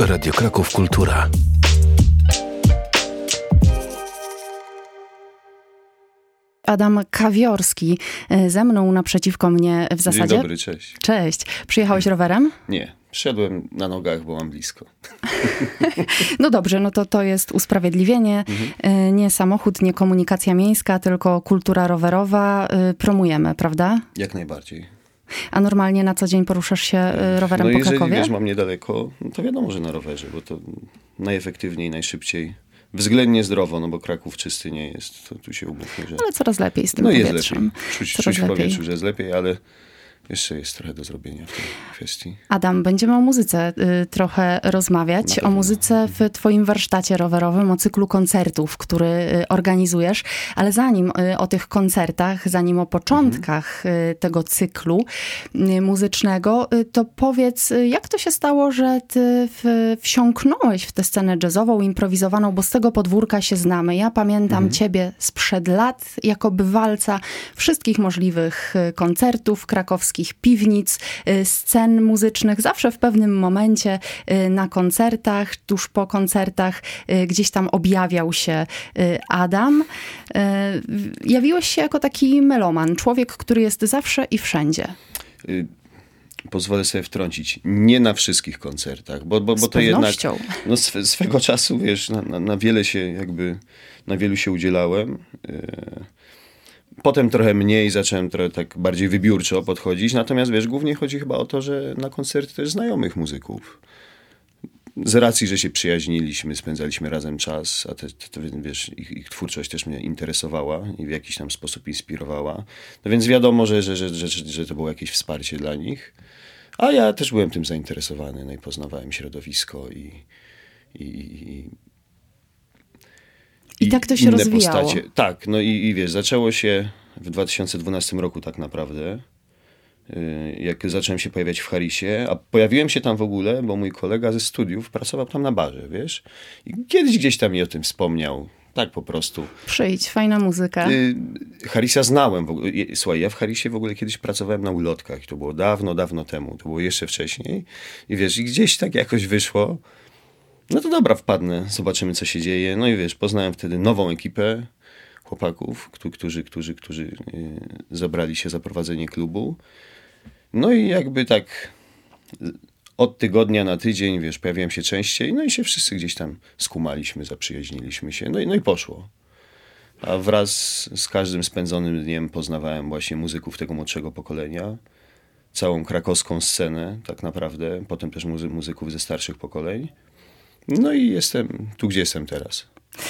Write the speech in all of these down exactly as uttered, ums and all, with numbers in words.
Radio Kraków Kultura. Adam Kawiorski ze mną, naprzeciwko mnie w zasadzie. Dzień dobry, cześć. Cześć. Przyjechałeś rowerem? Nie, szedłem na nogach, bo mam blisko. No dobrze, no to to jest usprawiedliwienie. Mhm. Nie samochód, nie komunikacja miejska, tylko kultura rowerowa. Promujemy, prawda? Jak najbardziej. A normalnie na co dzień poruszasz się rowerem no po jeżeli, Krakowie? wiesz, mam niedaleko, no to wiadomo, że na rowerze, bo to najefektywniej, najszybciej. Względnie zdrowo, no bo Kraków czysty nie jest, to tu się umówmy, że... Ale coraz lepiej z tym no powietrzem. jest lepiej. Czuć, coraz czuć w lepiej. powietrzu, że jest lepiej, ale jeszcze jest trochę do zrobienia w tej kwestii. Adam, będziemy o muzyce y, trochę rozmawiać. O muzyce w twoim warsztacie rowerowym, o cyklu koncertów, który y, organizujesz. Ale zanim y, o tych koncertach, zanim o początkach y, tego cyklu y, muzycznego, y, to powiedz, y, jak to się stało, że ty w, wsiąknąłeś w tę scenę jazzową, improwizowaną, bo z tego podwórka się znamy. Ja pamiętam mhm. ciebie sprzed lat jako bywalca wszystkich możliwych y, koncertów krakowskich, piwnic, scen muzycznych, zawsze w pewnym momencie na koncertach, tuż po koncertach gdzieś tam objawiał się Adam. Jawiłeś się jako taki meloman, człowiek, który jest zawsze i wszędzie. Pozwolę sobie wtrącić, nie na wszystkich koncertach, bo, bo, bo to jednak no, swe, swego czasu, wiesz, na, na, na wiele się jakby, na wielu się udzielałem. Potem trochę mniej, zacząłem trochę tak bardziej wybiórczo podchodzić, natomiast wiesz, głównie chodzi chyba o to, że na koncerty też znajomych muzyków. Z racji, że się przyjaźniliśmy, spędzaliśmy razem czas, a te, te, te, wiesz, ich, ich twórczość też mnie interesowała i w jakiś tam sposób inspirowała. No więc wiadomo, że, że, że, że, że to było jakieś wsparcie dla nich. A ja też byłem tym zainteresowany, no i poznawałem środowisko i... i, i I, I tak to się rozwijało. Postacie. Tak, no i, i wiesz, zaczęło się w dwa tysiące dwunastym roku tak naprawdę, jak zacząłem się pojawiać w Harisie, a pojawiłem się tam w ogóle, bo mój kolega ze studiów pracował tam na barze, wiesz, i kiedyś gdzieś tam mi o tym wspomniał, tak po prostu. Przyjdź, fajna muzyka. Harisa znałem w ogóle, słuchaj, ja w Harisie w ogóle kiedyś pracowałem na ulotkach i to było dawno, dawno temu, to było jeszcze wcześniej i wiesz, i gdzieś tak jakoś wyszło. No to dobra, wpadnę, zobaczymy, co się dzieje. No i wiesz, poznałem wtedy nową ekipę chłopaków, którzy, którzy, którzy zabrali się za prowadzenie klubu. No i jakby tak od tygodnia na tydzień, wiesz, pojawiałem się częściej, no i się wszyscy gdzieś tam skumaliśmy, zaprzyjaźniliśmy się, no i, no i poszło. A wraz z każdym spędzonym dniem poznawałem właśnie muzyków tego młodszego pokolenia, całą krakowską scenę tak naprawdę, potem też muzy- muzyków ze starszych pokoleń. No i jestem tu, gdzie jestem teraz.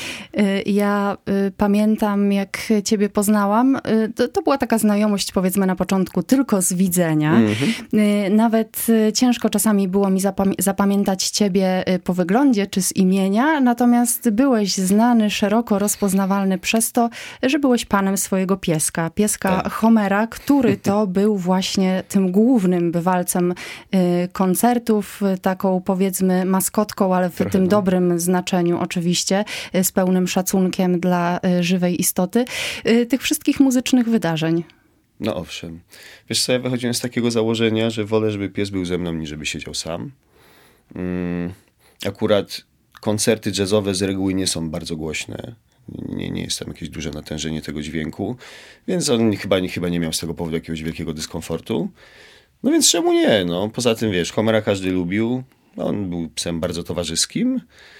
Ja y, pamiętam, jak ciebie poznałam. Y, to, to była taka znajomość, powiedzmy na początku, tylko z widzenia. Mm-hmm. Y, nawet y, ciężko czasami było mi zapam- zapamiętać ciebie y, po wyglądzie czy z imienia, natomiast byłeś znany, szeroko rozpoznawalny przez to, że byłeś panem swojego pieska. Pieska tak. Homera, który to był właśnie tym głównym bywalcem y, koncertów, y, taką powiedzmy maskotką, ale w Trochę, tym no. dobrym znaczeniu oczywiście, z pełnym szacunkiem dla żywej istoty, tych wszystkich muzycznych wydarzeń. No owszem. Wiesz co, ja wychodziłem z takiego założenia, że wolę, żeby pies był ze mną, niż żeby siedział sam. Mm, akurat koncerty jazzowe z reguły nie są bardzo głośne. Nie, nie jest tam jakieś duże natężenie tego dźwięku, więc on chyba, nie, chyba nie miał z tego powodu jakiegoś wielkiego dyskomfortu. No więc czemu nie? No, poza tym, wiesz, Homera każdy lubił. On był psem bardzo towarzyskim.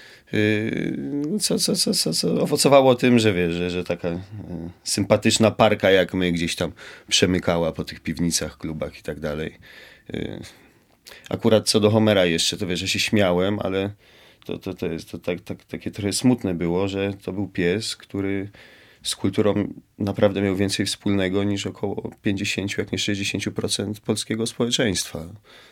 Co, co, co, co, co owocowało tym, że wiesz, że, że taka y, sympatyczna parka jak my gdzieś tam przemykała po tych piwnicach, klubach i tak dalej. Y, akurat co do Homera jeszcze, to wiesz, że się śmiałem, ale to, to, to, jest, to tak, tak, takie trochę smutne było, że to był pies, który z kulturą naprawdę miał więcej wspólnego niż około pięćdziesiąt, jak nie sześćdziesiąt procent polskiego społeczeństwa.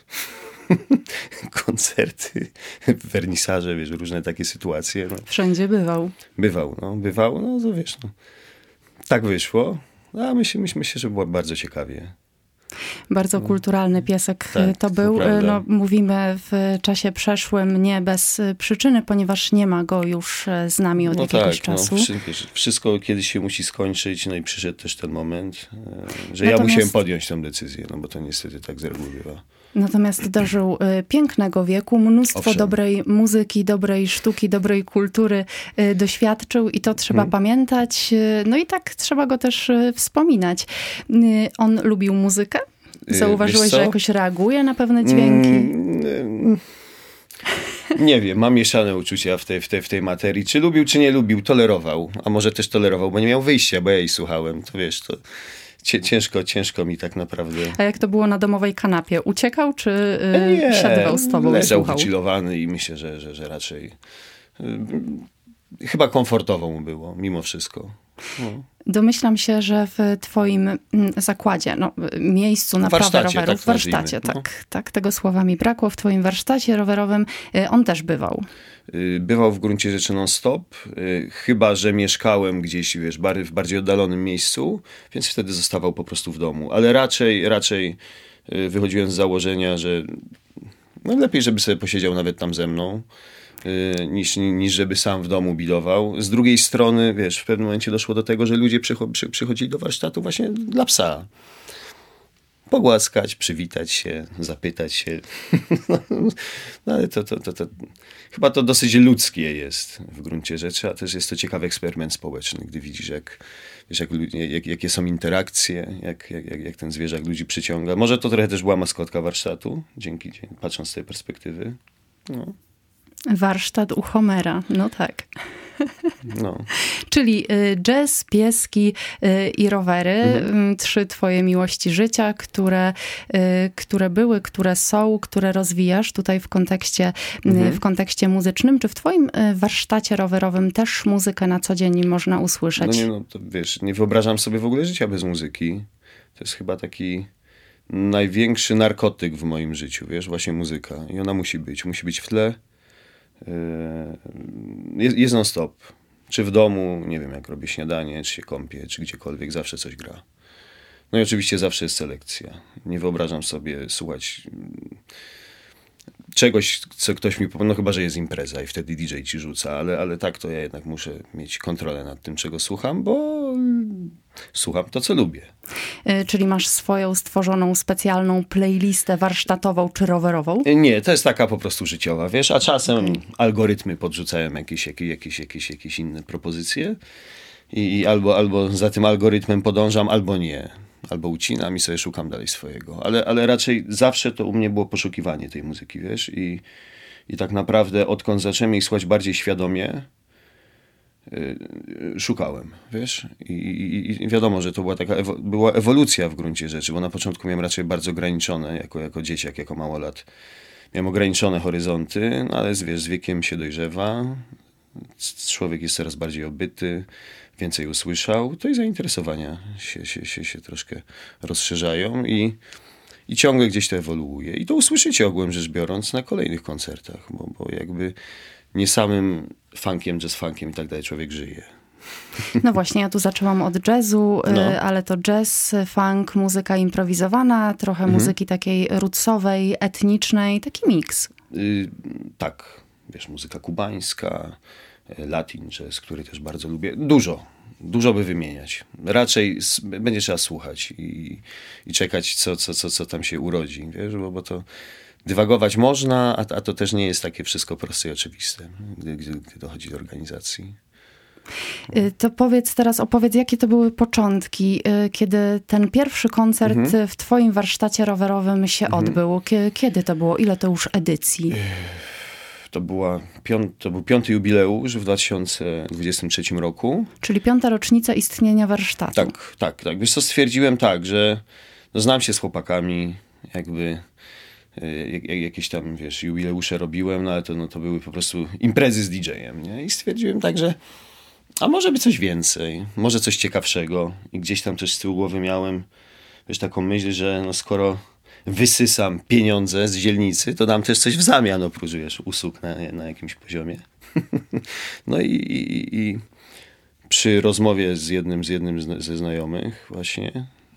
Koncerty, wernisaże, wiesz, różne takie sytuacje. No. Wszędzie bywał. Bywał, no, bywał, no to wiesz, no. Tak wyszło, a myślę, myślę, myślę, że było bardzo ciekawie. Bardzo no. kulturalny piesek tak, to był. To no, mówimy w czasie przeszłym nie bez przyczyny, ponieważ nie ma go już z nami od no jakiegoś tak, czasu. No, wszystko kiedyś się musi skończyć, no i przyszedł też ten moment, że Natomiast... ja musiałem podjąć tę decyzję, no bo to niestety tak z reguły bywa. Natomiast dożył y, pięknego wieku, mnóstwo Owszem. dobrej muzyki, dobrej sztuki, dobrej kultury y, doświadczył i to trzeba hmm. pamiętać. Y, no i tak trzeba go też y, wspominać. Y, on lubił muzykę? Zauważyłeś, że jakoś reaguje na pewne dźwięki? Mm, nie wiem, mam mieszane uczucia w tej, w, tej, w tej materii. Czy lubił, czy nie lubił, tolerował. A może też tolerował, bo nie miał wyjścia, bo ja jej słuchałem. To wiesz, to... Ciężko, ciężko mi tak naprawdę. A jak to było na domowej kanapie? Uciekał, czy yy, nie, siadywał z tobą leżał i słuchał? wychillowany i myślę, że, że, że raczej yy, chyba komfortowo mu było, mimo wszystko. No. Domyślam się, że w twoim zakładzie, no, miejscu naprawy rowerów, w warsztacie, tak, no. tak, tak, tego słowa mi brakło, w twoim warsztacie rowerowym on też bywał. Bywał w gruncie rzeczy non-stop, chyba że mieszkałem gdzieś, wiesz, w bardziej oddalonym miejscu, więc wtedy zostawał po prostu w domu. Ale raczej, raczej wychodziłem z założenia, że no lepiej, żeby sobie posiedział nawet tam ze mną, niż, niż żeby sam w domu bilował. Z drugiej strony, wiesz, w pewnym momencie doszło do tego, że ludzie przycho- przy- przychodzili do warsztatu właśnie dla psa. Pogłaskać, przywitać się, zapytać się. No ale to, to, to, to chyba to dosyć ludzkie jest w gruncie rzeczy, a też jest to ciekawy eksperyment społeczny, gdy widzisz, jak, wiesz, jak, jak, jakie są interakcje, jak, jak, jak ten zwierzak ludzi przyciąga. Może to trochę też była maskotka warsztatu, dzięki, patrząc z tej perspektywy. No. Warsztat u Homera, no tak. No. Czyli jazz, pieski i rowery. Mhm. Trzy twoje miłości życia, które, które były, które są, które rozwijasz tutaj w kontekście, mhm. w kontekście muzycznym. Czy w twoim warsztacie rowerowym też muzykę na co dzień można usłyszeć? No nie, no to wiesz, nie wyobrażam sobie w ogóle życia bez muzyki. To jest chyba taki największy narkotyk w moim życiu, wiesz, właśnie muzyka. I ona musi być, musi być w tle. Jest, jest non stop. Czy w domu, nie wiem, jak robię śniadanie, czy się kąpię, czy gdziekolwiek, zawsze coś gra. No i oczywiście zawsze jest selekcja. Nie wyobrażam sobie słuchać czegoś, co ktoś mi powie, no chyba, że jest impreza i wtedy D J ci rzuca, ale, ale tak to ja jednak muszę mieć kontrolę nad tym, czego słucham, bo słucham to, co lubię. Czyli masz swoją stworzoną specjalną playlistę warsztatową czy rowerową? Nie, to jest taka po prostu życiowa, wiesz, a czasem okay. algorytmy podrzucają jakieś, jakieś, jakieś, jakieś, jakieś inne propozycje i, i albo, albo za tym algorytmem podążam, albo nie. Albo ucinam i sobie szukam dalej swojego. Ale, ale raczej zawsze to u mnie było poszukiwanie tej muzyki, wiesz, i, i tak naprawdę odkąd zacząłem jej słuchać bardziej świadomie, Yy, szukałem, wiesz, I, i, i wiadomo, że to była taka ewo- była ewolucja w gruncie rzeczy, bo na początku miałem raczej bardzo ograniczone, jako, jako dzieciak, jako małolat, miałem ograniczone horyzonty, no ale wiesz, z wiekiem się dojrzewa, człowiek jest coraz bardziej obyty, więcej usłyszał, to i zainteresowania się, się, się, się troszkę rozszerzają i, i ciągle gdzieś to ewoluuje. I to usłyszycie ogółem rzecz biorąc na kolejnych koncertach, bo, bo jakby nie samym funkiem, jazz funkiem i tak dalej człowiek żyje. No właśnie, ja tu zaczęłam od jazzu, no. ale to jazz, funk, muzyka improwizowana, trochę mhm. muzyki takiej rootsowej, etnicznej, taki miks. Yy, tak, wiesz, muzyka kubańska, latin jazz, który też bardzo lubię. Dużo, dużo by wymieniać. Raczej będzie trzeba słuchać i, i czekać, co, co, co, co tam się urodzi, wiesz, bo, bo to dywagować można, a, a to też nie jest takie wszystko proste i oczywiste, gdy, gdy, gdy dochodzi do organizacji. To powiedz teraz, opowiedz, jakie to były początki, kiedy ten pierwszy koncert mhm. w twoim warsztacie rowerowym się mhm. odbył. Kiedy to było? Ile to już edycji? To, była piąt, to był piąty jubileusz w dwa tysiące dwudziestym trzecim roku. Czyli piąta rocznica istnienia warsztatu. Tak, tak, tak. Wiesz co, stwierdziłem tak, że no, znam się z chłopakami, jakby jak, jak, jakieś tam, wiesz, jubileusze robiłem, no ale to, no, to były po prostu imprezy z D J-em, nie? I stwierdziłem tak, że a może by coś więcej, może coś ciekawszego. I gdzieś tam też z tyłu głowy miałem, wiesz, taką myśl, że no skoro wysysam pieniądze z dzielnicy, to dam też coś w zamian, oprócz, wiesz, usług na, na jakimś poziomie. No i, i, i przy rozmowie z jednym, z jednym ze znajomych właśnie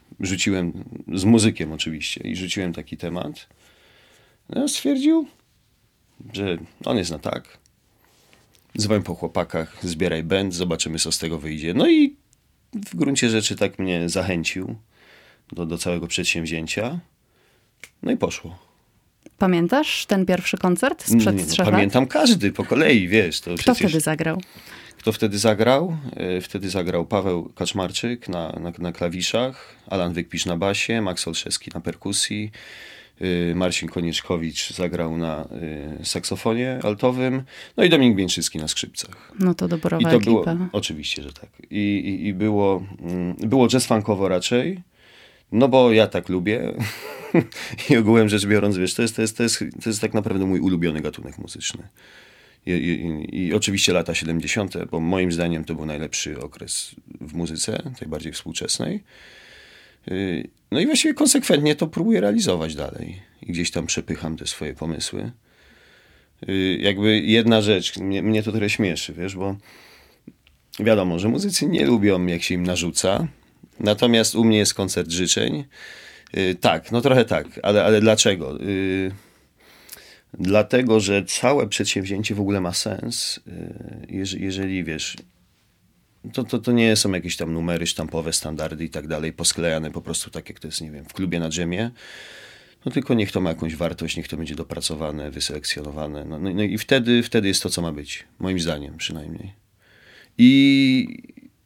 rzuciłem, z muzykiem oczywiście, i rzuciłem taki temat. No, stwierdził, że on jest na tak. Dzwoń po chłopakach, zbieraj band, zobaczymy, co z tego wyjdzie. No i w gruncie rzeczy tak mnie zachęcił do, do całego przedsięwzięcia. No i poszło. Pamiętasz ten pierwszy koncert sprzed Nie, no, trzech pamiętam lat? każdy po kolei, wiesz. To Kto przecież... wtedy zagrał? Kto wtedy zagrał? Wtedy zagrał Paweł Kaczmarczyk na, na, na klawiszach, Alan Wykpisz na basie, Max Olszewski na perkusji, Marcin Konieczkowicz zagrał na saksofonie altowym, no i Dominik Bieńczycki na skrzypcach. No to dobrowa I to ekipa. było, oczywiście, że tak. I, i, i było, było jazz funkowo raczej, no bo ja tak lubię. I ogółem rzecz biorąc, wiesz, to jest, to jest, to jest, to jest tak naprawdę mój ulubiony gatunek muzyczny. I, i, I oczywiście lata siedemdziesiąte, bo moim zdaniem to był najlepszy okres w muzyce, tej bardziej współczesnej. No i właściwie konsekwentnie to próbuję realizować dalej. I gdzieś tam przepycham te swoje pomysły. Jakby jedna rzecz, mnie, mnie to trochę śmieszy, wiesz, bo wiadomo, że muzycy nie lubią, jak się im narzuca. Natomiast u mnie jest koncert życzeń. Tak, no trochę tak, ale, ale dlaczego? Dlatego, że całe przedsięwzięcie w ogóle ma sens, jeżeli, jeżeli wiesz, to, to, to nie są jakieś tam numery sztampowe, standardy i tak dalej, posklejane po prostu tak, jak to jest, nie wiem, w klubie na dżemie, no tylko niech to ma jakąś wartość, niech to będzie dopracowane, wyselekcjonowane, no, no, no i wtedy, wtedy jest to, co ma być, moim zdaniem przynajmniej. I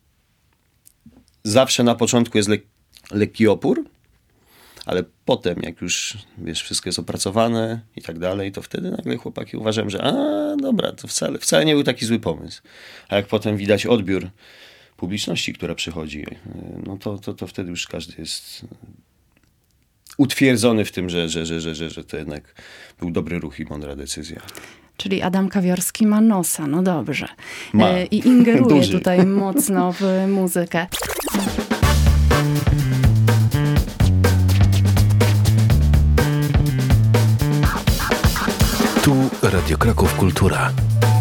zawsze na początku jest lek- lekki opór, ale potem, jak już, wiesz, wszystko jest opracowane i tak dalej, to wtedy nagle chłopaki uważają, że a, dobra, to wcale, wcale nie był taki zły pomysł. A jak potem widać odbiór publiczności, która przychodzi, no to, to, to wtedy już każdy jest utwierdzony w tym, że, że, że, że, że, że to jednak był dobry ruch i mądra decyzja. Czyli Adam Kawiorski ma nosa, no dobrze. Ma. E, I ingeruje Duży. tutaj mocno w muzykę. Tu Radio Kraków Kultura.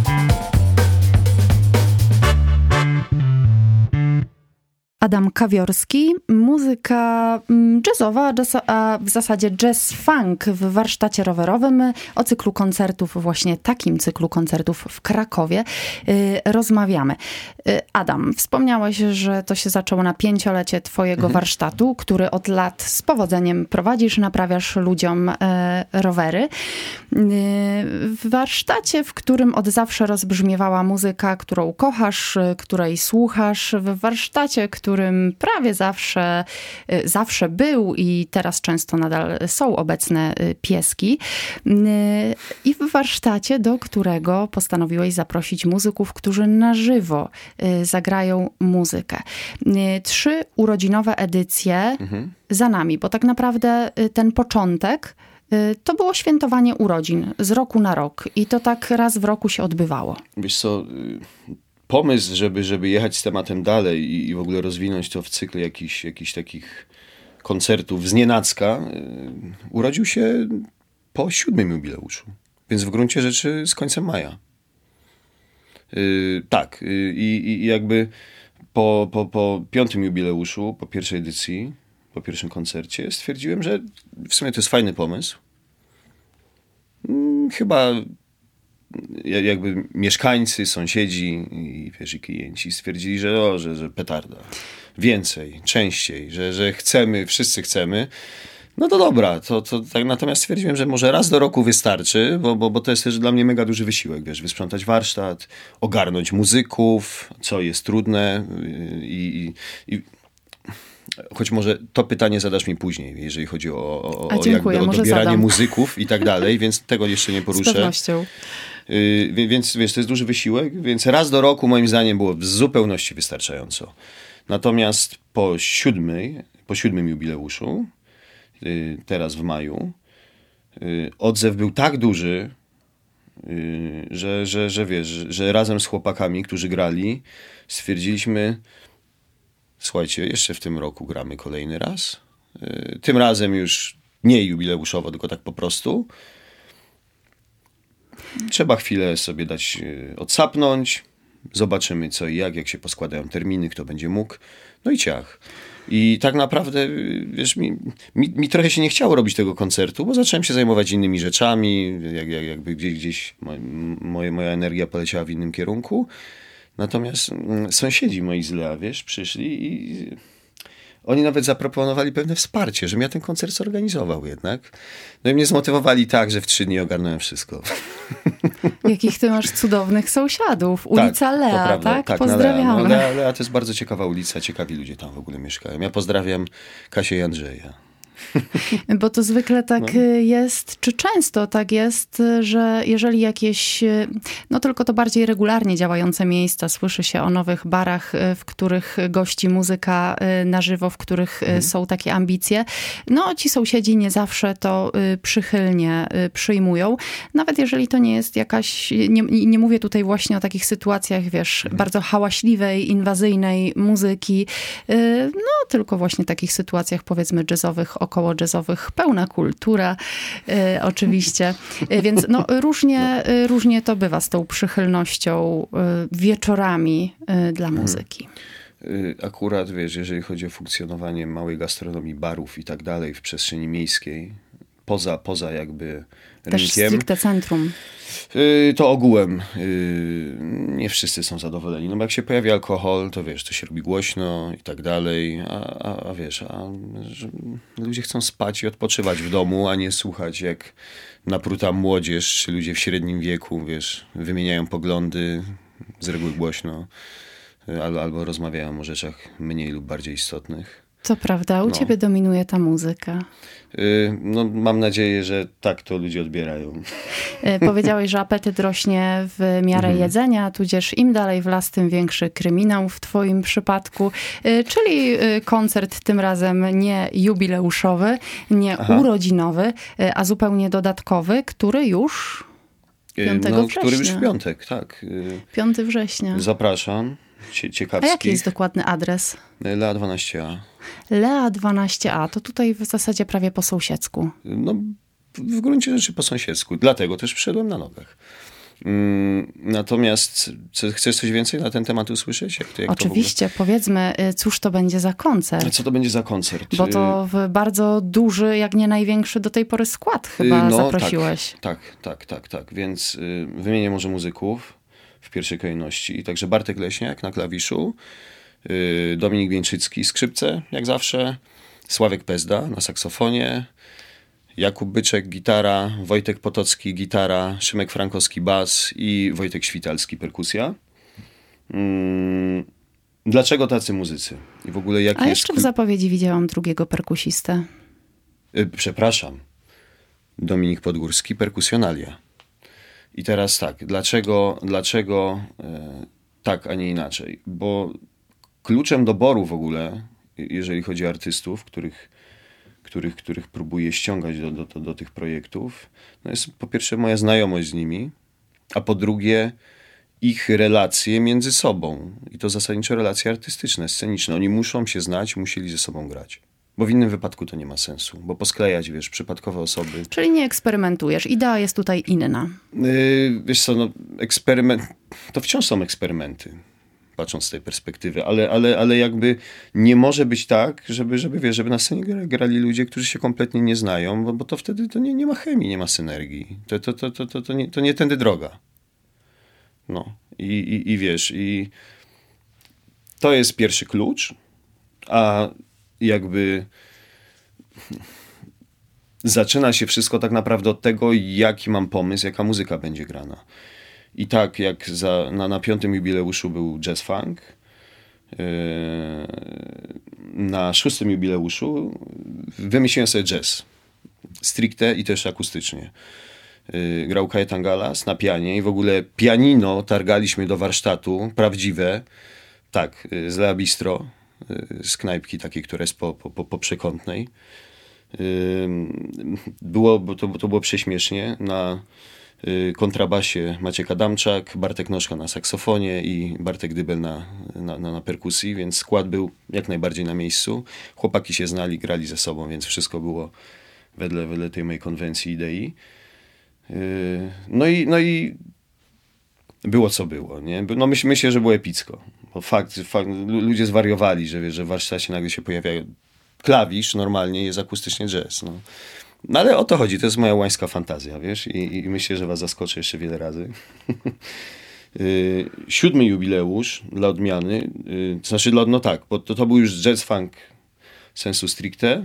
Adam Kawiorski, muzyka jazzowa, a w zasadzie jazz funk w warsztacie rowerowym. O cyklu koncertów, właśnie takim cyklu koncertów w Krakowie rozmawiamy. Adam, wspomniałeś, że to się zaczęło na pięciolecie twojego mhm. warsztatu, który od lat z powodzeniem prowadzisz, naprawiasz ludziom rowery. W warsztacie, w którym od zawsze rozbrzmiewała muzyka, którą kochasz, której słuchasz, w warsztacie, który którym prawie zawsze, zawsze był i teraz często nadal są obecne pieski. I w warsztacie, do którego postanowiłeś zaprosić muzyków, którzy na żywo zagrają muzykę. Trzy urodzinowe edycje mhm. za nami, bo tak naprawdę ten początek to było świętowanie urodzin z roku na rok i to tak raz w roku się odbywało. Wiesz co... Pomysł, żeby, żeby jechać z tematem dalej i, i w ogóle rozwinąć to w cyklu jakichś, jakichś takich koncertów znienacka, yy, urodził się po siódmym jubileuszu. Więc w gruncie rzeczy z końcem maja. Yy, tak. Yy, I jakby po, po, po piątym jubileuszu, po pierwszej edycji, po pierwszym koncercie stwierdziłem, że w sumie to jest fajny pomysł. Yy, chyba... jakby mieszkańcy, sąsiedzi i, wiesz, i klienci stwierdzili, że, o, że, że petarda. Więcej, częściej, że, że chcemy, wszyscy chcemy. No to dobra, to, to tak, natomiast stwierdziłem, że może raz do roku wystarczy, bo, bo, bo to jest też dla mnie mega duży wysiłek, wiesz, wysprzątać warsztat, ogarnąć muzyków, co jest trudne i, i, i choć może to pytanie zadasz mi później, jeżeli chodzi o, o, o, jakby o dobieranie zadam. muzyków i tak dalej, więc tego jeszcze nie poruszę. Z pewnością. Yy, więc wiesz, to jest duży wysiłek, więc raz do roku moim zdaniem było w zupełności wystarczająco. Natomiast po siódmej, po siódmym jubileuszu, yy, teraz w maju, yy, odzew był tak duży, yy, że, że, że wiesz, że, że razem z chłopakami, którzy grali, stwierdziliśmy, słuchajcie, jeszcze w tym roku gramy kolejny raz. Yy, tym razem już nie jubileuszowo, tylko tak po prostu. Trzeba chwilę sobie dać yy, odsapnąć. Zobaczymy co i jak, jak się poskładają terminy, kto będzie mógł. No i ciach. I tak naprawdę, wiesz, mi, mi, mi trochę się nie chciało robić tego koncertu, bo zacząłem się zajmować innymi rzeczami, jak, jak, jakby gdzieś, gdzieś moje, moja energia poleciała w innym kierunku. Natomiast sąsiedzi moi z Lea, wiesz, przyszli i oni nawet zaproponowali pewne wsparcie, żebym ja ten koncert zorganizował jednak. No i mnie zmotywowali tak, że w trzy dni ogarnąłem wszystko. Jakich ty masz cudownych sąsiadów. Ulica tak, Lea, prawda, tak? tak? Pozdrawiamy. No, Lea, Lea, Lea to jest bardzo ciekawa ulica, ciekawi ludzie tam w ogóle mieszkają. Ja pozdrawiam Kasię i Andrzeja. Bo to zwykle tak No. jest, czy często tak jest, że jeżeli jakieś, no tylko to bardziej regularnie działające miejsca, słyszy się o nowych barach, w których gości muzyka na żywo, w których mhm. są takie ambicje, no ci sąsiedzi nie zawsze to przychylnie przyjmują. Nawet jeżeli to nie jest jakaś, nie, nie mówię tutaj właśnie o takich sytuacjach, wiesz, mhm. bardzo hałaśliwej, inwazyjnej muzyki, no tylko właśnie takich sytuacjach powiedzmy jazzowych, około jazzowych, pełna kultura y, oczywiście, y, więc no, różnie, y, różnie to bywa z tą przychylnością y, wieczorami y, dla muzyki. Hmm. Akurat, wiesz, jeżeli chodzi o funkcjonowanie małej gastronomii, barów i tak dalej w przestrzeni miejskiej, poza, poza jakby też rynkiem. stricte centrum. To ogółem nie wszyscy są zadowoleni. No bo jak się pojawi alkohol, to wiesz, to się robi głośno i tak dalej, a, a, a wiesz, a że ludzie chcą spać i odpoczywać w domu, a nie słuchać jak napruta młodzież, czy ludzie w średnim wieku, wiesz, wymieniają poglądy, z reguły głośno, albo, albo rozmawiają o rzeczach mniej lub bardziej istotnych. Co prawda, u no. ciebie dominuje ta muzyka. Yy, no, mam nadzieję, że tak to ludzie odbierają. Yy, powiedziałeś, że apetyt rośnie w miarę mhm. jedzenia, tudzież im dalej w las, tym większy kryminał w twoim przypadku. Yy, czyli yy, koncert tym razem nie jubileuszowy, nie Aha. urodzinowy, yy, a zupełnie dodatkowy, który już piątego no, września. Który już w piątek, tak. piątego września. Zapraszam. Ciekawskich. A jaki jest dokładny adres? Lea dwanaście A. Lea dwanaście A, to tutaj w zasadzie prawie po sąsiedzku. No, w gruncie rzeczy po sąsiedzku. Dlatego też przyszedłem na nogach. Mm, natomiast co, chcesz coś więcej na ten temat usłyszeć? Jak to, jak Oczywiście, to powiedzmy, cóż to będzie za koncert? Co to będzie za koncert? Bo to bardzo duży, jak nie największy do tej pory skład chyba no, zaprosiłeś. Tak, tak, tak, tak, tak. Więc y, wymienię może muzyków w pierwszej kolejności. Także Bartek Leśniak na klawiszu, y, Dominik Wieńczycki skrzypce, jak zawsze, Sławek Pezda na saksofonie, Jakub Byczek gitara, Wojtek Potocki gitara, Szymek Frankowski bas i Wojtek Świtalski perkusja. Hmm. Dlaczego tacy muzycy? I w ogóle jaki A jest... jeszcze w zapowiedzi widziałam drugiego perkusistę. Yy, przepraszam. Dominik Podgórski, perkusjonalia. I teraz tak, dlaczego, dlaczego e, tak, a nie inaczej? Bo kluczem doboru w ogóle, jeżeli chodzi o artystów, których, których, których próbuję ściągać do, do, do, do tych projektów, no jest po pierwsze moja znajomość z nimi, a po drugie ich relacje między sobą. I to zasadniczo relacje artystyczne, sceniczne. Oni muszą się znać, musieli ze sobą grać. Bo w innym wypadku to nie ma sensu, bo posklejać, wiesz, przypadkowe osoby. Czyli nie eksperymentujesz. Idea jest tutaj inna. Yy, wiesz co, no, eksperyment... To wciąż są eksperymenty, patrząc z tej perspektywy, ale, ale, ale jakby nie może być tak, żeby, żeby, wiesz, żeby na scenie grali ludzie, którzy się kompletnie nie znają, bo, bo to wtedy to nie, nie ma chemii, nie ma synergii. To, to, to, to, to, to, nie, to nie tędy droga. No. I, i, i wiesz, i to jest pierwszy klucz, a jakby zaczyna się wszystko tak naprawdę od tego, jaki mam pomysł, jaka muzyka będzie grana. I tak jak za, na, na piątym jubileuszu był jazz funk, yy, na szóstym jubileuszu wymyśliłem sobie jazz. Stricte i też akustycznie. Yy, grał Kajetan Galas na pianie i w ogóle pianino targaliśmy do warsztatu, prawdziwe, tak, z Lea Bistro, z knajpki takiej, która jest po, po, po przekątnej. Było, to, to było prześmiesznie. Na kontrabasie Maciek Adamczak, Bartek Noszka na saksofonie i Bartek Dybel na, na, na, na perkusji, więc skład był jak najbardziej na miejscu. Chłopaki się znali, grali ze sobą, więc wszystko było wedle, wedle tej mojej konwencji idei. No i, no i było co było, nie? No myśl, myślę, że było epicko. Bo fakt, fakt, ludzie zwariowali, że, wiesz, że w warsztacie nagle się pojawia klawisz, normalnie jest akustycznie jazz. No. No ale o to chodzi, to jest moja łańska fantazja, wiesz, i, i myślę, że was zaskoczę jeszcze wiele razy. Siódmy jubileusz dla odmiany, to znaczy, no tak, bo to, to był już jazz funk sensu stricte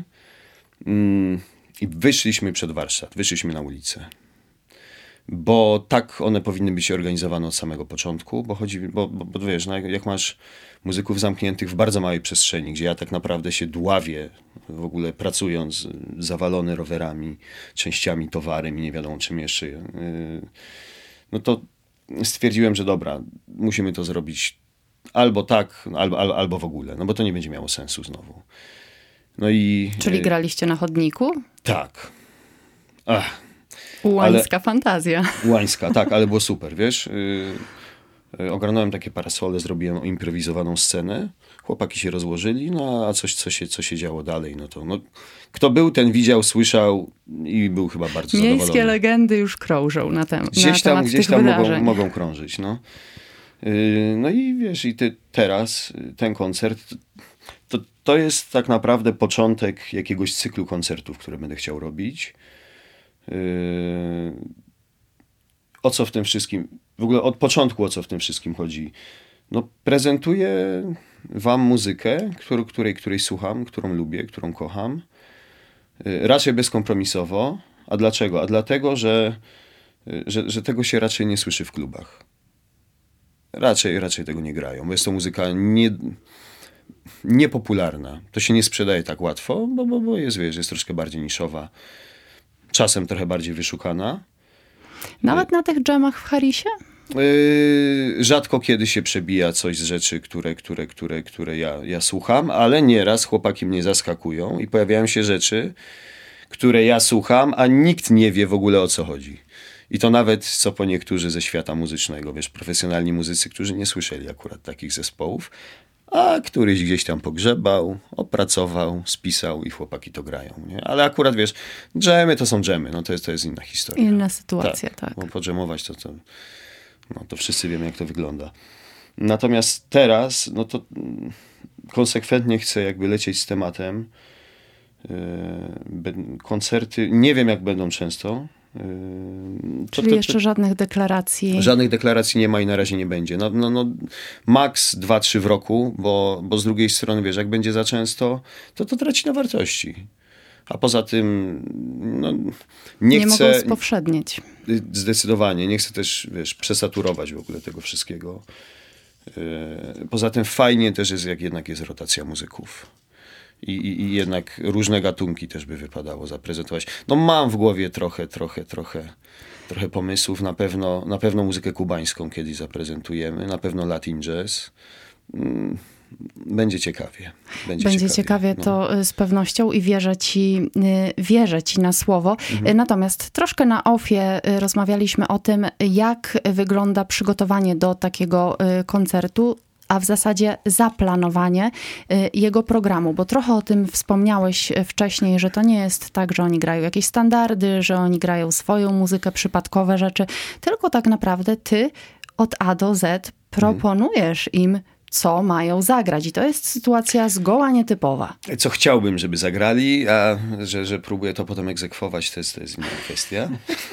i wyszliśmy przed warsztat, wyszliśmy na ulicę. Bo tak one powinny być organizowane od samego początku, bo chodzi, bo, bo, bo wiesz, no jak, jak masz muzyków zamkniętych w bardzo małej przestrzeni, gdzie ja tak naprawdę się dławię, w ogóle pracując, zawalony rowerami, częściami, towarem i nie wiadomo czym jeszcze, yy, no to stwierdziłem, że dobra, musimy to zrobić albo tak, albo, albo, albo w ogóle, no bo to nie będzie miało sensu znowu. No i, Czyli graliście na chodniku? Tak. Ach. Łańska ale, fantazja. Łańska, tak, ale było super, wiesz. Yy, yy, ogarnąłem takie parasole, zrobiłem improwizowaną scenę. Chłopaki się rozłożyli, no a coś, co się, co się działo dalej, no to no, kto był, ten widział, słyszał i był chyba bardzo Miejskie zadowolony. Miejskie legendy już krążą na, tem- gdzieś na tam, temat gdzieś tych tam wydarzeń. mogą, mogą krążyć, no. Yy, no i wiesz, i ty, teraz ten koncert, to, to jest tak naprawdę początek jakiegoś cyklu koncertów, które będę chciał robić. Yy, o co w tym wszystkim, w ogóle od początku o co w tym wszystkim chodzi? No, prezentuję wam muzykę, którą, której, której słucham, którą lubię, którą kocham. Yy, raczej bezkompromisowo. A dlaczego? A dlatego, że, że, że tego się raczej nie słyszy w klubach. Raczej, raczej tego nie grają, bo jest to muzyka nie, niepopularna. To się nie sprzedaje tak łatwo, bo, bo, bo jest, wiesz, jest troszkę bardziej niszowa. Czasem trochę bardziej wyszukana. Nawet na tych dżemach w Harrisie? Yy, rzadko kiedy się przebija coś z rzeczy, które, które, które, które ja, ja słucham, ale nieraz chłopaki mnie zaskakują i pojawiają się rzeczy, które ja słucham, a nikt nie wie w ogóle o co chodzi. I to nawet co po niektórzy ze świata muzycznego, wiesz, profesjonalni muzycy, którzy nie słyszeli akurat takich zespołów, a któryś gdzieś tam pogrzebał, opracował, spisał i chłopaki to grają, nie? Ale akurat, wiesz, dżemy to są dżemy, no to jest, to jest inna historia. Inna sytuacja, tak. tak. Bo podżemować to, to, no to wszyscy wiemy, jak to wygląda. Natomiast teraz, no to konsekwentnie chcę jakby lecieć z tematem. Yy, koncerty, nie wiem jak będą często. To, Czyli to, to, jeszcze żadnych deklaracji? Żadnych deklaracji nie ma i na razie nie będzie. No, no, no, max dwa, trzy w roku, bo, bo z drugiej strony, wiesz, jak będzie za często, to to traci na wartości. A poza tym, no, nie, nie chcę... mogą spowszednieć. Zdecydowanie. Nie chcę też, wiesz, przesaturować w ogóle tego wszystkiego. Poza tym fajnie też jest, jak jednak jest rotacja muzyków. I, i, I jednak różne gatunki też by wypadało zaprezentować. No mam w głowie trochę, trochę, trochę, trochę pomysłów. Na pewno, na pewno muzykę kubańską kiedyś zaprezentujemy. Na pewno Latin jazz. Będzie ciekawie. Będzie, Będzie ciekawie, ciekawie no. To z pewnością i wierzę ci, wierzę ci na słowo. Mhm. Natomiast troszkę na ofie rozmawialiśmy o tym, jak wygląda przygotowanie do takiego koncertu, a w zasadzie zaplanowanie jego programu, bo trochę o tym wspomniałeś wcześniej, że to nie jest tak, że oni grają jakieś standardy, że oni grają swoją muzykę, przypadkowe rzeczy, tylko tak naprawdę ty od A do Z proponujesz im, co mają zagrać. I to jest sytuacja zgoła nietypowa. Co chciałbym, żeby zagrali, a że, że próbuję to potem egzekwować, to jest, to jest inna kwestia.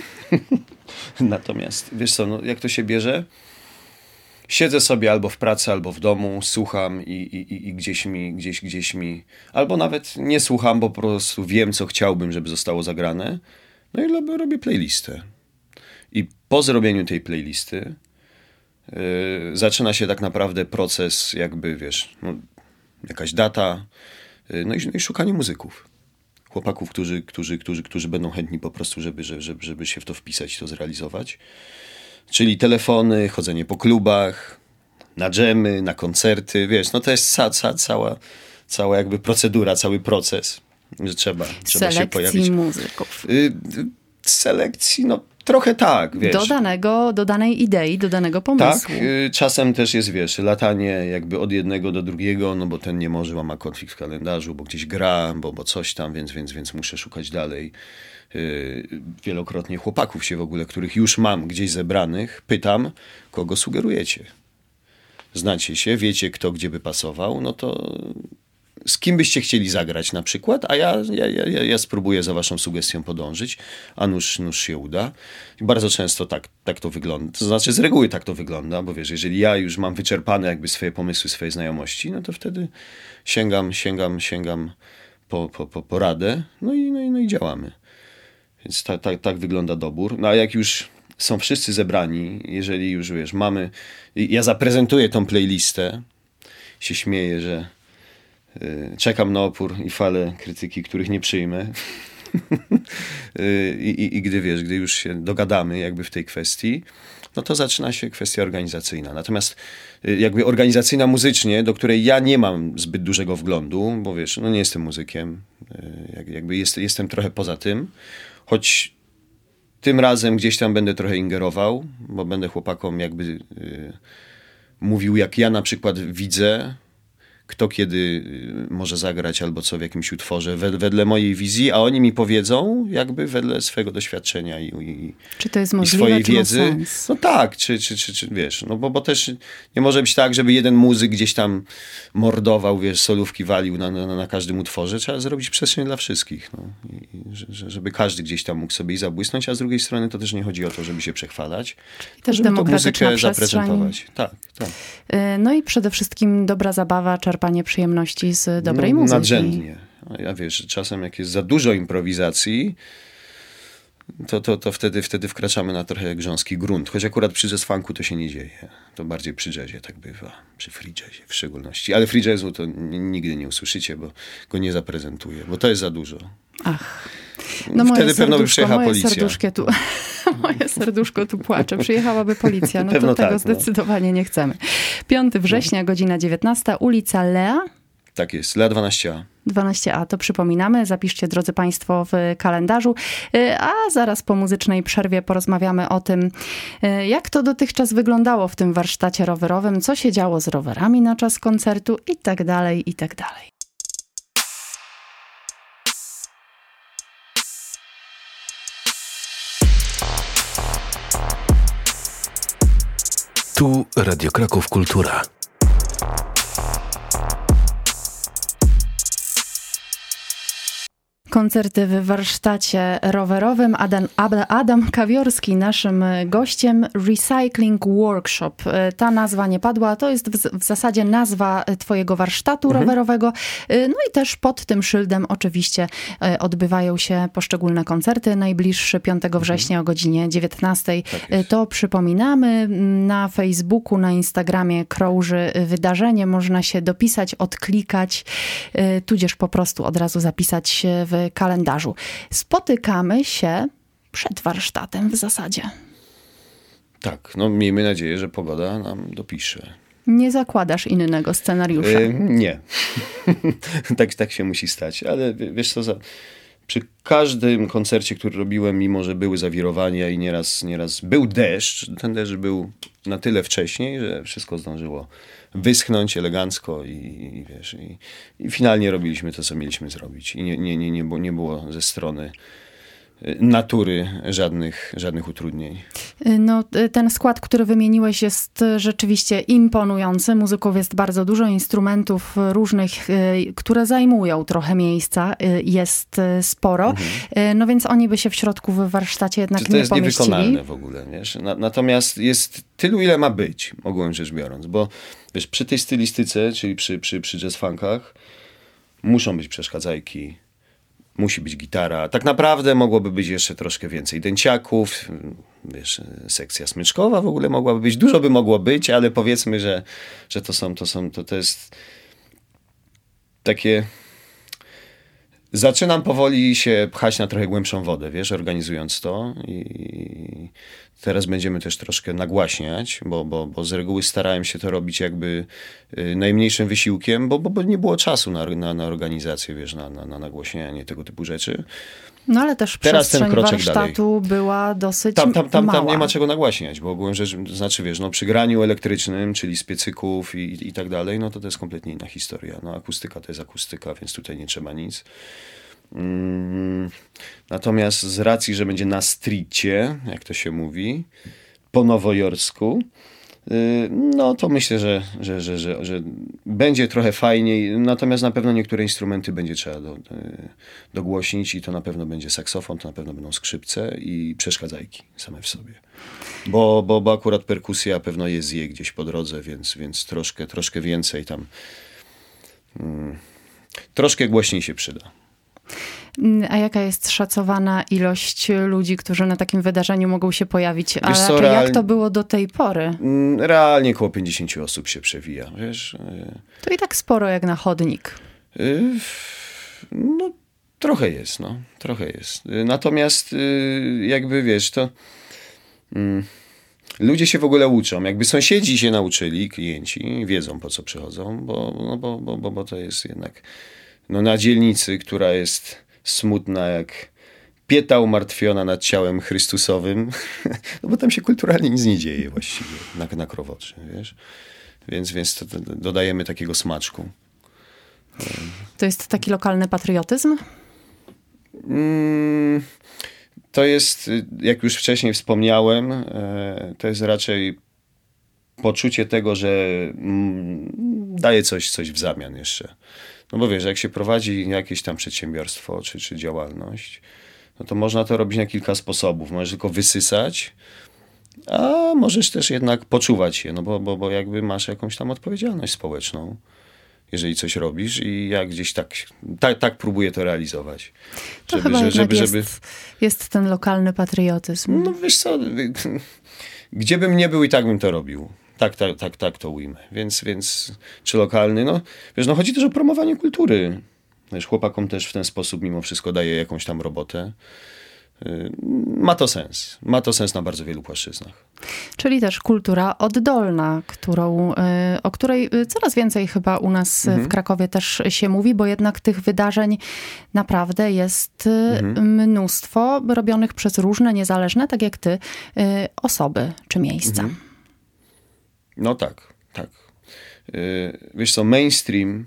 Natomiast, wiesz co, no, jak to się bierze? Siedzę sobie albo w pracy, albo w domu, słucham i, i, i gdzieś mi, gdzieś, gdzieś mi, albo nawet nie słucham, bo po prostu wiem, co chciałbym, żeby zostało zagrane. No i robię, robię playlistę. I po zrobieniu tej playlisty yy, zaczyna się tak naprawdę proces jakby, wiesz, no, jakaś data, yy, no, i, no i szukanie muzyków. Chłopaków, którzy, którzy, którzy, którzy będą chętni po prostu, żeby, żeby, żeby się w to wpisać i to zrealizować. Czyli telefony, chodzenie po klubach, na dżemy, na koncerty, wiesz, no to jest ca, ca, cała, cała jakby procedura, cały proces, że trzeba, trzeba się pojawić. Selekcji muzyków. Y, selekcji, no trochę tak, wiesz. Do danego, do danej idei, do danego pomysłu. Tak, y, czasem też jest, wiesz, latanie jakby od jednego do drugiego, no bo ten nie może, bo ma konflikt w kalendarzu, bo gdzieś gra, bo, bo coś tam, więc, więc, więc muszę szukać dalej. Wielokrotnie chłopaków się w ogóle, których już mam gdzieś zebranych, pytam, kogo sugerujecie. znacie się, wiecie kto gdzie by pasował, no to z kim byście chcieli zagrać na przykład, a ja, ja, ja, ja spróbuję za waszą sugestią podążyć, a nuż, nuż się uda. I bardzo często tak, tak to wygląda. To znaczy z reguły tak to wygląda, bo wiesz, jeżeli ja już mam wyczerpane jakby swoje pomysły, swoje znajomości, no to wtedy sięgam, sięgam, sięgam po, po, po, po radę, no i, no, i, no i działamy. Więc tak, tak, tak wygląda dobór. No a jak już są wszyscy zebrani, jeżeli już wiesz, mamy, ja zaprezentuję tą playlistę, się śmieję, że czekam na opór i falę krytyki, których nie przyjmę. I, i, I gdy wiesz, gdy już się dogadamy jakby w tej kwestii, no to zaczyna się kwestia organizacyjna. Natomiast jakby organizacyjna muzycznie, do której ja nie mam zbyt dużego wglądu, bo wiesz, no nie jestem muzykiem, jakby jest, jestem trochę poza tym, choć tym razem gdzieś tam będę trochę ingerował, bo będę chłopakom jakby y, mówił, jak ja na przykład widzę, kto kiedy może zagrać albo co w jakimś utworze wedle mojej wizji, a oni mi powiedzą jakby wedle swojego doświadczenia i, i, czy to jest i możliwe, swojej czy ma wiedzy. sens? No tak, czy, czy, czy, czy wiesz, no bo, bo też nie może być tak, żeby jeden muzyk gdzieś tam mordował, wiesz, solówki walił na, na, na każdym utworze. Trzeba zrobić przestrzeń dla wszystkich, no. I, i, że, żeby każdy gdzieś tam mógł sobie i zabłysnąć, a z drugiej strony to też nie chodzi o to, żeby się przechwalać. I też żeby demokratyczna tą muzykę przestrzeń. zaprezentować. Tak, tak. No i przede wszystkim dobra zabawa, czerpanie przyjemności z dobrej no, muzyki. Nadrzędnie. Ja wiesz, czasem jak jest za dużo improwizacji, to, to, to wtedy, wtedy wkraczamy na trochę grząski grunt. Choć akurat przy jazz funku to się nie dzieje. To bardziej przy jazzie tak bywa. Przy free jazzie w szczególności. Ale free jazzu to nigdy nie usłyszycie, bo go nie zaprezentuję, bo to jest za dużo. Ach. No wtedy pewno by przyjechała moje policja. Serduszkie tu, moje serduszko tu płacze. Przyjechałaby policja. No pewno to tego tak, zdecydowanie no. nie chcemy. piątego września, godzina dziewiętnasta, ulica Lea. Tak jest, Lea dwanaście A. dwanaście A, to przypominamy. Zapiszcie, drodzy Państwo, w kalendarzu. A zaraz po muzycznej przerwie porozmawiamy o tym, jak to dotychczas wyglądało w tym warsztacie rowerowym, co się działo z rowerami na czas koncertu i tak dalej, i tak dalej. Tu Radio Kraków Kultura. Koncerty w warsztacie rowerowym. Adam, Adam Kawiorski naszym gościem. Recycling Workshop. Ta nazwa nie padła. To jest w, w zasadzie nazwa twojego warsztatu mhm. rowerowego. No i też pod tym szyldem oczywiście odbywają się poszczególne koncerty. Najbliższy piątego września o godzinie dziewiętnastej. Tak to przypominamy. Na Facebooku, na Instagramie krąży wydarzenie. Można się dopisać, odklikać, tudzież po prostu od razu zapisać się w kalendarzu. Spotykamy się przed warsztatem w zasadzie. Tak, no miejmy nadzieję, że pogoda nam dopisze. Nie zakładasz innego scenariusza? Yy, nie. tak, tak się musi stać, ale wiesz co, za, przy każdym koncercie, który robiłem, mimo że były zawirowania i nieraz, nieraz był deszcz, ten deszcz był na tyle wcześniej, że wszystko zdążyło wyschnąć elegancko i, i wiesz, i, i finalnie robiliśmy to, co mieliśmy zrobić. I nie, nie, nie, nie, było, nie było ze strony natury żadnych, żadnych utrudnień. No, ten skład, który wymieniłeś, jest rzeczywiście imponujący. Muzyków jest bardzo dużo, instrumentów różnych, które zajmują trochę miejsca, jest sporo. Mhm. No więc oni by się w środku w warsztacie jednak nie pomieścili. To jest niewykonalne w ogóle, wiesz. Natomiast jest tylu, ile ma być, ogólnie rzecz biorąc, bo wiesz, przy tej stylistyce, czyli przy, przy, przy jazz funkach, muszą być przeszkadzajki, musi być gitara. Tak naprawdę mogłoby być jeszcze troszkę więcej dęciaków, wiesz, sekcja smyczkowa w ogóle mogłaby być. Dużo by mogło być, ale powiedzmy, że, że to są, to są, to, to jest takie... Zaczynam powoli się pchać na trochę głębszą wodę, wiesz, organizując to i teraz będziemy też troszkę nagłaśniać, bo, bo, bo z reguły starałem się to robić jakby najmniejszym wysiłkiem, bo, bo, bo nie było czasu na, na, na organizację, wiesz, na, na, na nagłaśnianie tego typu rzeczy. No ale też teraz przestrzeń ten warsztatu dalej. była dosyć tam, tam, tam, mała. Tam nie ma czego nagłaśniać, bo ogólnie rzecz, to znaczy wiesz, no przy graniu elektrycznym, czyli z piecyków i, i tak dalej, no to to jest kompletnie inna historia. No akustyka to jest akustyka, więc tutaj nie trzeba nic. Mm, natomiast z racji, że będzie na stricie, jak to się mówi, po nowojorsku, no to myślę, że, że, że, że, że będzie trochę fajniej, natomiast na pewno niektóre instrumenty będzie trzeba do, do, dogłośnić i to na pewno będzie saksofon, to na pewno będą skrzypce i przeszkadzajki same w sobie. Bo, bo, bo akurat perkusja pewno jest jej gdzieś po drodze, więc, więc troszkę, troszkę więcej tam, hmm, troszkę głośniej się przyda. A jaka jest szacowana ilość ludzi, którzy na takim wydarzeniu mogą się pojawić? A co, raczej real... jak to było do tej pory? Realnie około pięćdziesiąt osób się przewija, wiesz. To i tak sporo jak na chodnik. No, trochę jest, no. Trochę jest. Natomiast jakby, wiesz, to ludzie się w ogóle uczą. Jakby sąsiedzi się nauczyli, klienci wiedzą, po co przychodzą, bo, no, bo, bo, bo, bo to jest jednak no, na dzielnicy, która jest smutna jak pieta umartwiona nad ciałem Chrystusowym, no bo tam się kulturalnie nic nie dzieje właściwie na, na Krowoczy, wiesz. Więc, więc to, to dodajemy takiego smaczku. To jest taki lokalny patriotyzm? Mm, to jest, jak już wcześniej wspomniałem, to jest raczej poczucie tego, że daje coś, coś w zamian jeszcze. No bo wiesz, jak się prowadzi jakieś tam przedsiębiorstwo czy, czy działalność, no to można to robić na kilka sposobów. Możesz tylko wysysać, a możesz też jednak poczuwać je, no bo, bo, bo jakby masz jakąś tam odpowiedzialność społeczną, jeżeli coś robisz i ja gdzieś tak, tak, tak próbuję to realizować. To żeby, chyba żeby, żeby, jest, żeby... jest ten lokalny patriotyzm. No wiesz co, gdzie bym nie był i tak bym to robił. Tak, tak, tak, tak to ujmę. Więc, więc czy lokalny, no wiesz, no chodzi też o promowanie kultury. Wiesz, chłopakom też w ten sposób mimo wszystko daje jakąś tam robotę. Ma to sens. Ma to sens na bardzo wielu płaszczyznach. Czyli też kultura oddolna, którą, o której coraz więcej chyba u nas mhm. w Krakowie też się mówi, bo jednak tych wydarzeń naprawdę jest mhm. mnóstwo robionych przez różne, niezależne, tak jak ty, osoby czy miejsca. Mhm. No tak, tak. Wiesz co, mainstream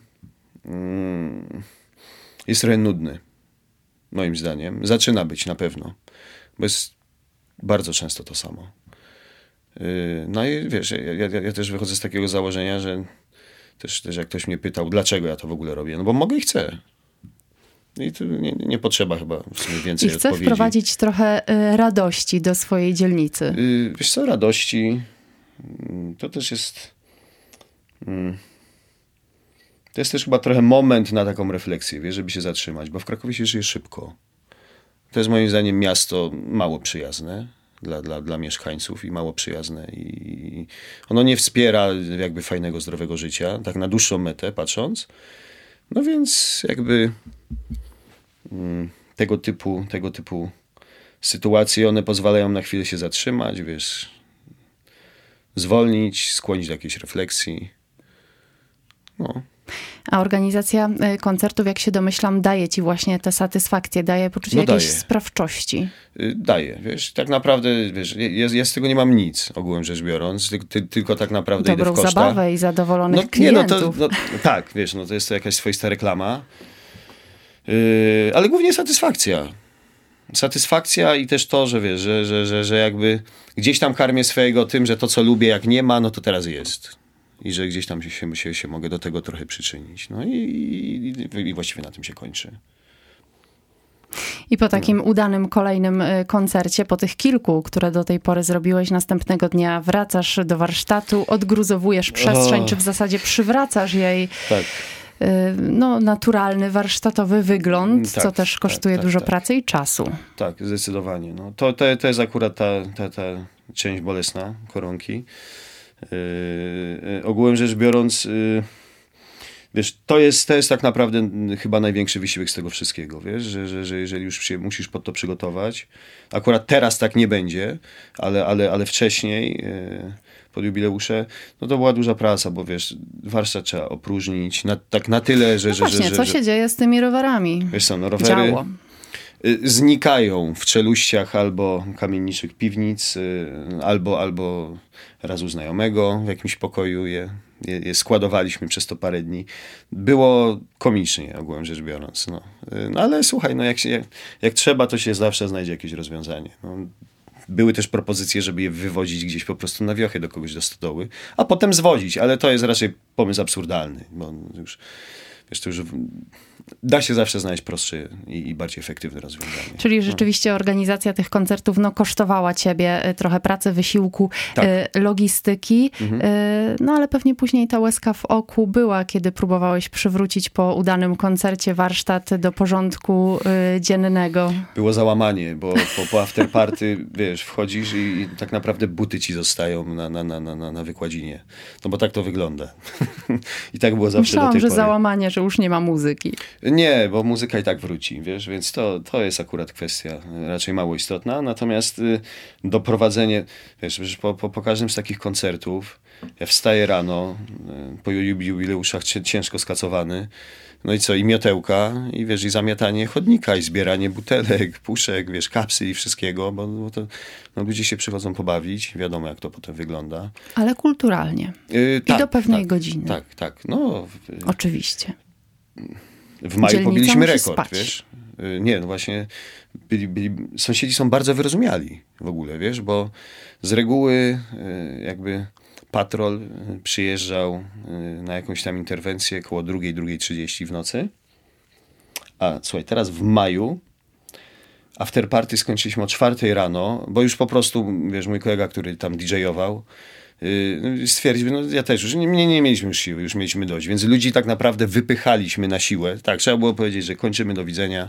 jest trochę nudny. Moim zdaniem. Zaczyna być na pewno. Bo jest bardzo często to samo. No i wiesz, ja, ja, ja też wychodzę z takiego założenia, że też, też jak ktoś mnie pytał, dlaczego ja to w ogóle robię, no bo mogę i chcę. I tu nie, nie potrzeba chyba w sumie więcej I chcę odpowiedzi. wprowadzić trochę radości do swojej dzielnicy. Wiesz co, radości to też jest... To jest też chyba trochę moment na taką refleksję, wiesz, żeby się zatrzymać, bo w Krakowie się żyje szybko. To jest moim zdaniem miasto mało przyjazne dla, dla, dla mieszkańców i mało przyjazne. I ono nie wspiera jakby fajnego, zdrowego życia, tak na dłuższą metę patrząc. No więc jakby mm, tego typu, tego typu sytuacje, one pozwalają na chwilę się zatrzymać, wiesz, zwolnić, skłonić do jakiejś refleksji. No. A organizacja koncertów, jak się domyślam, daje ci właśnie tę satysfakcję, daje poczucie no jakiejś daje. sprawczości. Daje, wiesz, tak naprawdę, wiesz, ja, ja z tego nie mam nic, ogółem rzecz biorąc, ty, ty, tylko tak naprawdę Dobrą idę w koszta. zabawę i zadowolonych no, klientów. Nie, no to, no, tak, wiesz, no to jest to jakaś swoista reklama, yy, ale głównie satysfakcja. Satysfakcja i też to, że wiesz, że, że, że, że jakby gdzieś tam karmię swojego tym, że to, co lubię, jak nie ma, no to teraz jest. I że gdzieś tam się, się, się mogę do tego trochę przyczynić. No i, i, i właściwie na tym się kończy. I po takim no. udanym kolejnym koncercie, po tych kilku, które do tej pory zrobiłeś, następnego dnia wracasz do warsztatu, odgruzowujesz przestrzeń, o. czy w zasadzie przywracasz jej tak. no, naturalny, warsztatowy wygląd, tak, co też kosztuje tak, tak, dużo tak. pracy i czasu. Tak, zdecydowanie. No, to, to, to jest akurat ta, ta, ta część bolesna koronki. Yy, ogółem rzecz biorąc, yy, wiesz, to jest, to jest tak naprawdę chyba największy wysiłek z tego wszystkiego, wiesz, że, że, że jeżeli już się musisz pod to przygotować, akurat teraz tak nie będzie, ale, ale, ale wcześniej yy, pod jubileusze, no to była duża praca, bo wiesz, warsztat trzeba opróżnić, na, tak na tyle, że... No że, właśnie, że, że, co że, się dzieje z tymi rowerami? Wiesz co, no rowery... Działo. Znikają w czeluściach albo kamienniczych piwnic, albo, albo raz u znajomego w jakimś pokoju je, je, je składowaliśmy przez to parę dni. Było komicznie, ogółem rzecz biorąc. No. No ale słuchaj, no jak, się, jak, jak trzeba, to się zawsze znajdzie jakieś rozwiązanie. No, były też propozycje, żeby je wywozić gdzieś po prostu na wiochy do kogoś do stodoły, a potem zwozić, ale to jest raczej pomysł absurdalny, bo już, wiesz, to już da się zawsze znaleźć prostsze i, i bardziej efektywne rozwiązanie. Czyli rzeczywiście no. organizacja tych koncertów no, kosztowała ciebie trochę pracy, wysiłku, tak. y, logistyki, mhm. y, no ale pewnie później ta łezka w oku była, kiedy próbowałeś przywrócić po udanym koncercie warsztat do porządku y, dziennego. Było załamanie, bo po, po afterparty, wiesz, wchodzisz i, i tak naprawdę buty ci zostają na, na, na, na, na wykładzinie. No bo tak to wygląda. I tak było zawsze Myślałam, do tej że pory. Załamanie, że już nie ma muzyki. Nie, bo muzyka i tak wróci, wiesz, więc to, to jest akurat kwestia raczej mało istotna, natomiast y, doprowadzenie, wiesz, po, po, po każdym z takich koncertów ja wstaję rano, y, po jubileuszach ciężko skacowany, no i co, i miotełka, i wiesz, i zamiatanie chodnika, i zbieranie butelek, puszek, wiesz, kapsy i wszystkiego, bo, bo to, no, ludzie się przychodzą pobawić, wiadomo jak to potem wygląda. Ale kulturalnie. Y, I tak, do pewnej tak, godziny. Tak, tak, no. Y, Oczywiście. W maju Dzielnica pobiliśmy musi rekord, spać. wiesz? Nie, no właśnie byli, byli, sąsiedzi są bardzo wyrozumiali w ogóle, wiesz, bo z reguły jakby patrol przyjeżdżał na jakąś tam interwencję koło drugiej, drugiej trzydzieści w nocy. A słuchaj, teraz w maju afterparty skończyliśmy o czwartej rano, bo już po prostu, wiesz, mój kolega, który tam didżejował, stwierdził, no ja też już nie, nie, nie mieliśmy już siły, już mieliśmy dość, więc ludzi tak naprawdę wypychaliśmy na siłę. Tak, trzeba było powiedzieć, że kończymy, do widzenia.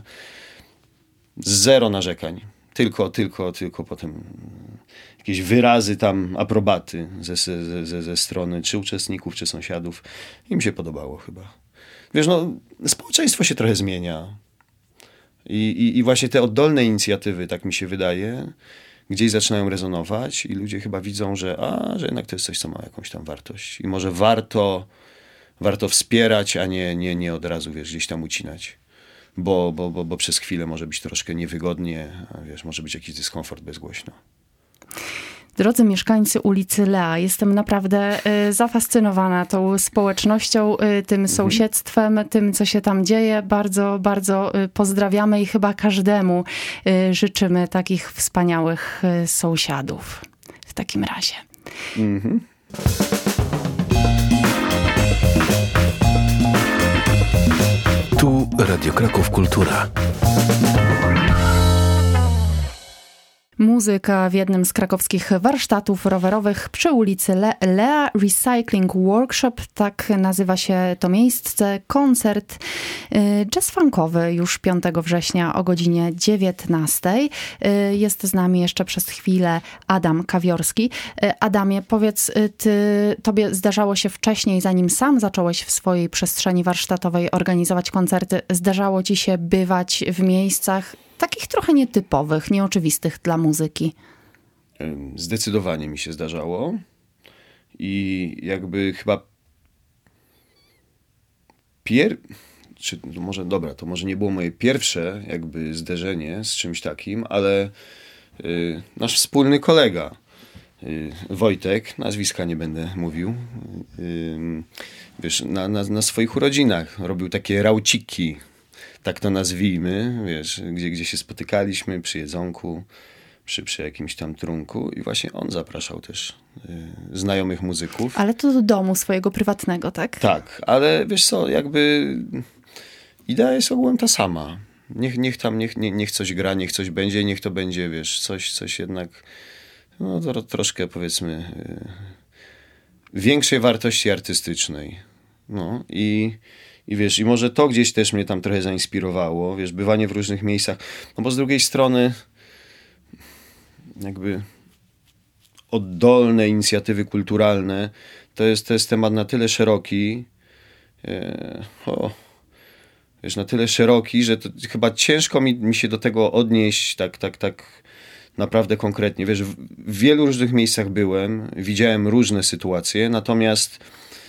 Zero narzekań. Tylko, tylko, tylko potem jakieś wyrazy tam aprobaty ze, ze, ze, ze strony czy uczestników, czy sąsiadów. Im się podobało chyba. Wiesz, no społeczeństwo się trochę zmienia. I, i, i właśnie te oddolne inicjatywy, tak mi się wydaje, gdzieś zaczynają rezonować i ludzie chyba widzą, że, a, że jednak to jest coś, co ma jakąś tam wartość. I może warto, warto wspierać, a nie, nie, nie od razu, wiesz, gdzieś tam ucinać. Bo, bo, bo, bo przez chwilę może być troszkę niewygodnie, a wiesz, może być jakiś dyskomfort bezgłośno. Drodzy mieszkańcy ulicy Lea, jestem naprawdę y, zafascynowana tą społecznością, y, tym mhm. sąsiedztwem, tym, co się tam dzieje. Bardzo, bardzo y, pozdrawiamy i chyba każdemu y, życzymy takich wspaniałych y, sąsiadów. W takim razie. Mhm. Tu Radio Kraków Kultura. Muzyka w jednym z krakowskich warsztatów rowerowych przy ulicy Le- Lea Recycling Workshop, tak nazywa się to miejsce. Koncert y, jazz funkowy już piątego września o godzinie dziewiętnastej. Y, jest z nami jeszcze przez chwilę Adam Kawiorski. Y, Adamie, powiedz, y, ty, tobie zdarzało się wcześniej, zanim sam zacząłeś w swojej przestrzeni warsztatowej organizować koncerty, zdarzało ci się bywać w miejscach takich trochę nietypowych, nieoczywistych dla muzyki? Zdecydowanie mi się zdarzało. I jakby chyba pier... Czy może, dobra, to może nie było moje pierwsze jakby zderzenie z czymś takim, ale y, nasz wspólny kolega y, Wojtek, nazwiska nie będę mówił, y, wiesz, na, na, na swoich urodzinach robił takie rauciki, tak to nazwijmy, wiesz, gdzie, gdzie się spotykaliśmy przy jedzonku, przy, przy jakimś tam trunku i właśnie on zapraszał też y, znajomych muzyków. Ale to do domu swojego prywatnego, tak? Tak, ale wiesz co, jakby idea jest ogółem ta sama. Niech, niech tam, niech, nie, niech coś gra, niech coś będzie, niech to będzie, wiesz, coś, coś jednak, no to troszkę powiedzmy y, większej wartości artystycznej. No i I wiesz, i może to gdzieś też mnie tam trochę zainspirowało, wiesz, bywanie w różnych miejscach. No bo z drugiej strony jakby oddolne inicjatywy kulturalne to jest, to jest temat na tyle szeroki, e, o, wiesz, na tyle szeroki, że to chyba ciężko mi, mi się do tego odnieść tak, tak, tak naprawdę konkretnie. Wiesz, w, w wielu różnych miejscach byłem, widziałem różne sytuacje, natomiast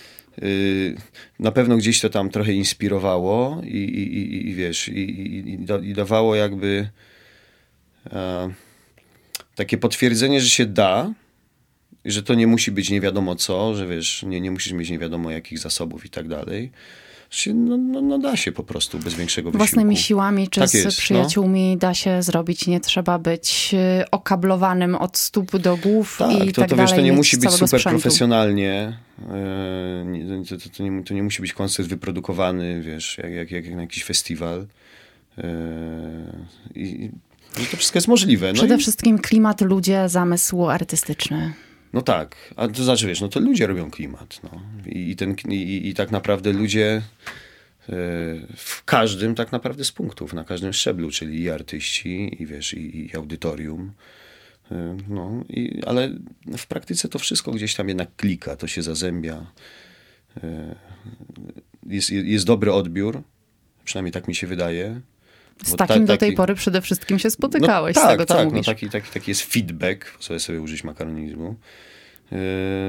na pewno gdzieś to tam trochę inspirowało i, i, i, i wiesz, i, i, i dawało jakby e, takie potwierdzenie, że się da że to nie musi być nie wiadomo co, że wiesz, nie, nie musisz mieć nie wiadomo jakich zasobów i tak dalej. No, no, no da się po prostu bez większego wysiłku. Własnymi siłami czy tak z jest, przyjaciółmi no. da się zrobić. Nie trzeba być okablowanym od stóp do głów tak, i to, tak to, dalej. Wiesz, to nie musi być super sprzętu. profesjonalnie. Yy, to, to, to, nie, to nie musi być koncert wyprodukowany, wiesz, jak, jak, jak na jakiś festiwal. Yy, I to wszystko jest możliwe. No Przede i... wszystkim klimat, ludzie, zamysł artystyczny. No tak, a to znaczy, wiesz, no to ludzie robią klimat. No. I, i, ten, i, I tak naprawdę ludzie yy, w każdym tak naprawdę z punktów, na każdym szczeblu, czyli i artyści, i wiesz, i, i audytorium. Yy, no, i, ale w praktyce to wszystko gdzieś tam jednak klika, to się zazębia. Yy, jest, jest dobry odbiór, przynajmniej tak mi się wydaje. Z takim ta, taki, do tej pory przede wszystkim się spotykałeś, no, z tak, tego co tak, mówisz. No taki, taki, taki jest feedback, sobie sobie użyć makaronizmu. Yy,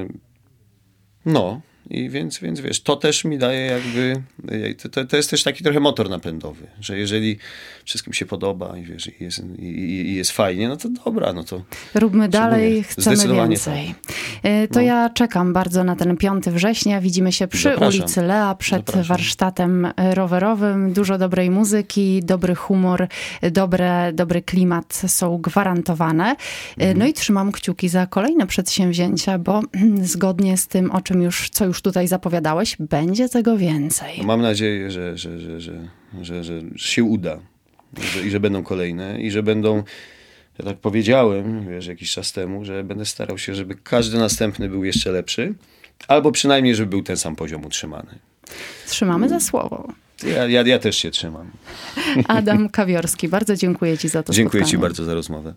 no i więc, więc wiesz, to też mi daje jakby, to, to jest też taki trochę motor napędowy, że jeżeli wszystkim się podoba i wiesz, i jest, i, i jest fajnie, no to dobra, no to... Róbmy dalej, chcemy więcej. Tak. To no. ja czekam bardzo na ten piąty września. Widzimy się przy Zapraszam. ulicy Lea, przed Zapraszam. warsztatem rowerowym. Dużo dobrej muzyki, dobry humor, dobre, dobry klimat są gwarantowane. Mhm. No i trzymam kciuki za kolejne przedsięwzięcia, bo zgodnie z tym, o czym już, co już tutaj zapowiadałeś, będzie tego więcej. No mam nadzieję, że, że, że, że, że, że się uda że, i że będą kolejne i że będą, ja tak powiedziałem, wiesz, jakiś czas temu, że będę starał się, żeby każdy następny był jeszcze lepszy, albo przynajmniej, żeby był ten sam poziom utrzymany. Trzymamy za słowo. Ja, ja, ja też się trzymam. Adam Kawiorski, bardzo dziękuję ci za to Dziękuję spotkanie. ci bardzo za rozmowę.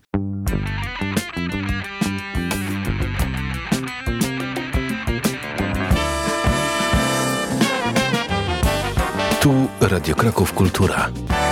Tu Radio Kraków Kultura.